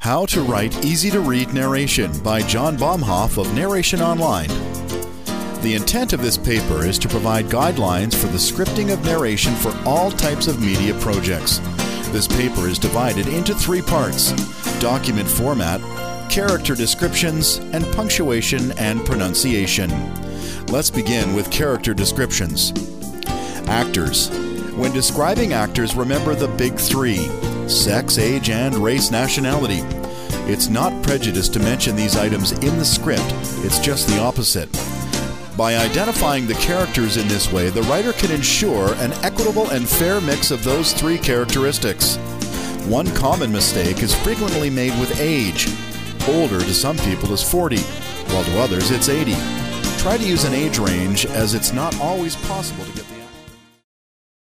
How to Write Easy-to-Read Narration by John Baumhoff of Narration Online. The intent of this paper is to provide guidelines for the scripting of narration for all types of media projects. This paper is divided into 3 parts: document format, character descriptions, and punctuation and pronunciation. Let's begin with character descriptions. Actors. When describing actors, remember the big 3: sex, age, and race nationality. It's not prejudice to mention these items in the script, it's just the opposite. By identifying the characters in this way, the writer can ensure an equitable and fair mix of those 3 characteristics. One common mistake is frequently made with age. Older to some people is 40, while to others it's 80. Try to use an age range, as it's not always possible to get